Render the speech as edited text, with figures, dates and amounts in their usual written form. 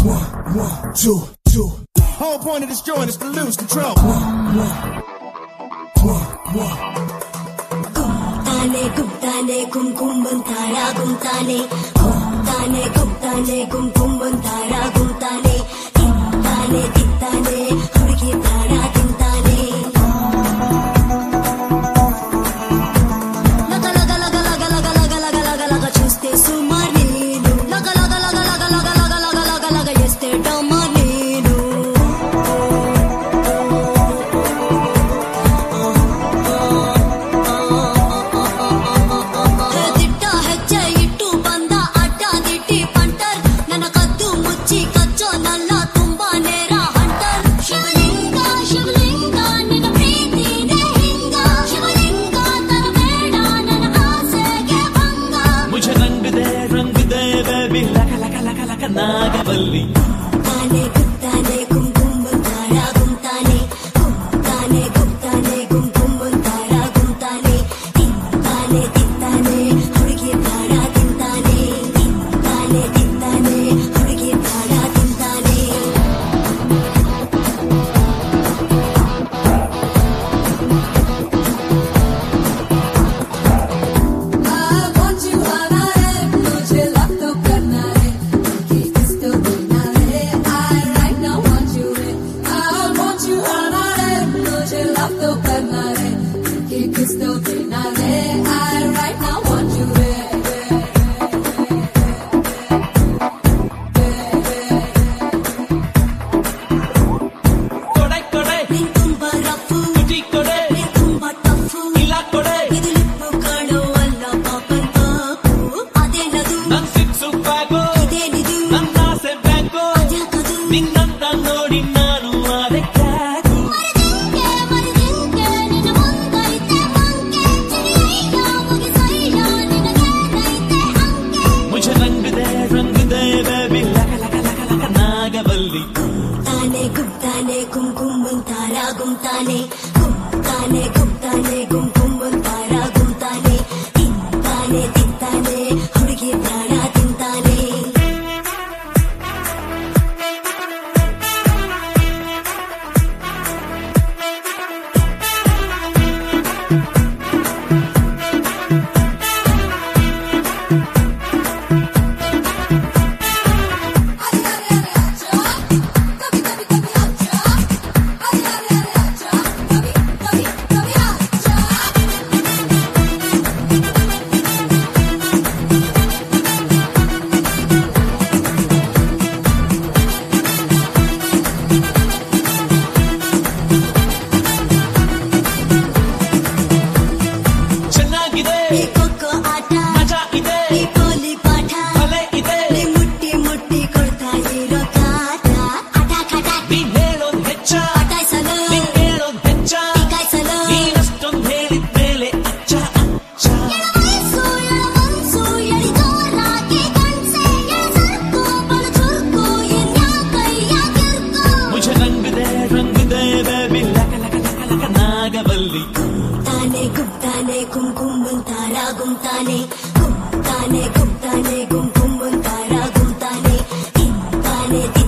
One, two, two. Whole point of this joint is to lose control. Gumtane gum gum bantara gumtane gum gum bantara gumtane tittane hudgi tara tintane laga chuste sumar neenu laga yeste dama neenu ditta hecche ittu banda adda ditti panter nana kaddu mucchi kaccho nalla tumba nera hunter shivlinga nina preeti ne hinga shivlinga tarveda nana aasege banga mujhe rang de baby laka nagavalli gumtane gum gum bantara gumtane gum gum bantara gumtane tittane hudgi tara tintane tittane hudgi tara tintane nin tumba rafu nin tumba tough idu lippu kaano alla papan papu adenadu idenidu adyakadu ನಿನ್ನಂತ ನೋಡಿ ನಾನು ಆದೆ ಕ್ಯಾಕು ಮರಿದಿಂಕೆ ನಿನ್ನ ಮುಂದೈತೆ ಮಂಕೆ ಚಿರಿಯಯ್ಯ ಮುಗಿಸಯ್ಯ ನಿನಗೇನೈತೆ ಅಂಕೆ ಮುझे रंग दे baby लका नागवल्ली gumtane gum gum bantara gumtane gum gum bantara gumtane tittane hudgi tara tintane ಚೆನ್ನಾಗಿದೆ ಈ ಕೊಕ್ಕೋ ಆಟ ಮಜಾ ಇದೆ ಈ ಕೋಲಿ ಪಾಠ ಭಲೆ ಇದೆ ನೀ ಮುಟ್ಟಿ ಕೊಡ್ತಾ ಇರೋ ಕಾಟ ಆಟ ನೀನ್ ಹೇಳೋದ್ ಹೆಚ್ಚ ಪಟಾಯ್ಸಲು ನೀನ್ ಹೇಳೋದ್ ಹೆಚ್ಚ ಕಾಯ್ಸಲು ನೀನಷ್ಟೊಂದ್ ಹೇಳಿದ್ಮೇಲೆ ಅಚ್ಚ ಎಳಮನ್ಸು ಎಳಿ ಜೋರಾಗಿ ಕಣ್ಸೆ ಎಳಸರ್ಕು ಬಲು ಚುರ್ಕು ಇನ್ಯಾಕಯ್ಯ ಕಿರ್ಕು ಮುझे रंग दे बेबी लका नागवल्ली gumtane gum gum bantara gumtane gum gum bantara gumtane tittane